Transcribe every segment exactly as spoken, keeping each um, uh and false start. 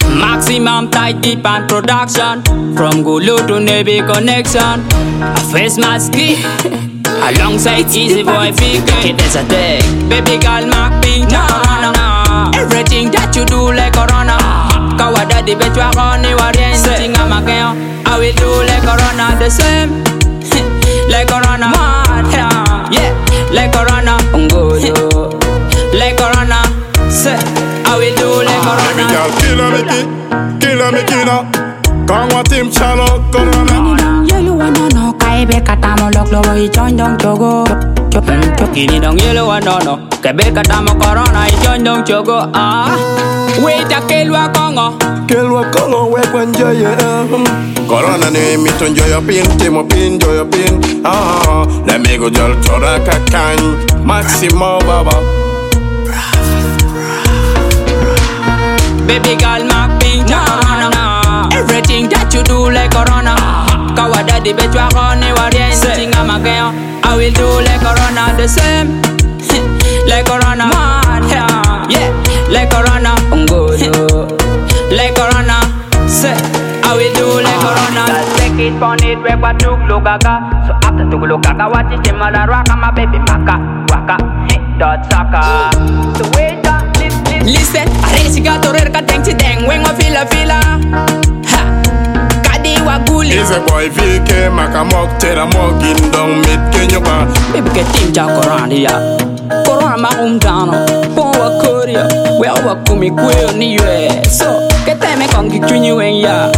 Maximum tight deep and production. From Gulu to Navy connection. A face mask alongside Easy Boy Big Kid is a day. Baby girl Mac Pink. No, no, no. Everything that you do like Corona. Kawa daddy bet you are on the warrior. Sing I'm a girl. I will do like Corona the same. Like Corona. Yeah. Like Corona. Ungoyo. Like Corona. Say I will do like Corona. Baby girl killer me kid. Killer me killer. Come what him shallow Corona. Yellow one no no. Kaibe katamo lok lo i join dong chogo. Kini dong yellow one no no. Kaibe katamo Corona i join dong chogo. Ah. Wait a kelwa kongo. Kelwa kongo we kwenje ye. Corona ni mi to enjoy your pin, timo pin, enjoy your pin. Ah, let me go jol chora kakany. Maximo baba. Baby girl Mac Pink. No, no, no. Everything that you do like Corona. Kawa daddy bet you are on the warrior. Sing I'm a girl. I will do like Corona the same. Like Corona. Yeah. Like Corona. Ungoyo. Like Corona. Say I will do like Corona. Take it on it, rap a Tuglo Gaga. So after Tuglo Gaga, what is the mother rock? My baby Maka, Waka, dot saka. So wait up, listen, listen. Arrange got to read a tank to dang. When I feel a fila, ha, Kadi Waguli. Is a boy V K, Makamok, Tera Mogin, don't meet Kenya. Baby get team Jack around here. Corona ma hometown, Power Korea, we are Kumi Queer in the U S. So get them a conky between you and ya.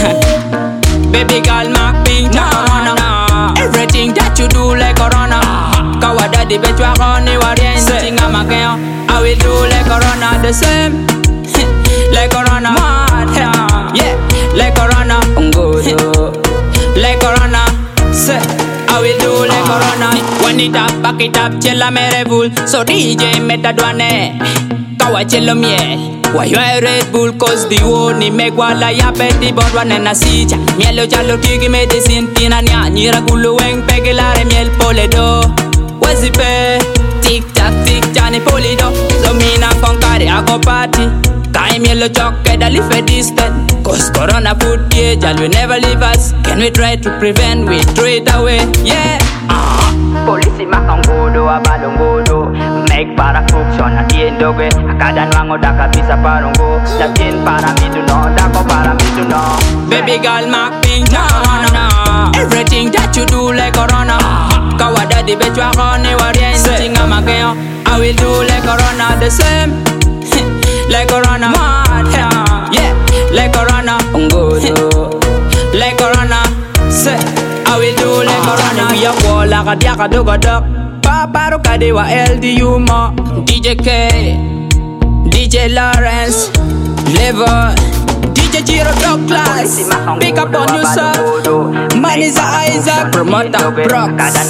Baby girl Mac Pink. No, no, no. Everything that you do like Corona. Kawa daddy bet you are on the warrior. Sing I'm a girl. I will do like Corona the same. Like Corona. Yeah. Like Corona. Ungoyo. Like Corona. Say I will do like Corona. When it up, back it up, chilla mere bull. So D J metadwane. Kawa chilla miel. Why you a Red Bull? Cause the one ni make wala ya peti but one na sicha. Mielo chalo kiki medicine tina nya nyira gulu weng pegilare miel poledo. Wazipe tic tac tic tani polido. So mina konkari ako party. Kai mielo choke da live a distant. Cause Corona put cage and we never leave us. Can we try to prevent? We throw it away. Yeah. Ah. Polisi makangodo abalongodo. Make para function at the end of it. Akada nwango daka bisa parongo. Lakin para me to know, dako para me to know. Baby girl Mac Pink. No, no, no. Everything that you do like Corona. Kawa daddy bet you are on the warrior. Sing I'm a girl. I will do like Corona the same. Like Corona. Yeah. Like Corona. Ungoyo. Like Corona. Say I will do like Corona. We are wall like a diaka doga dog. Papa Kadewa L D U Ma, D J K, D J Lawrence, Level, D J Giro Dog Class, pick up on yourself, Manisa Isaac, Promoter Brox,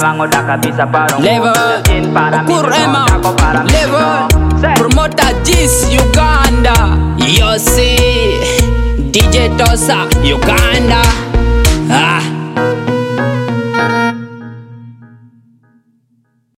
Level, Okur Emma, Level, Promoter Gis, Uganda, Yossi, D J Tosa, Uganda.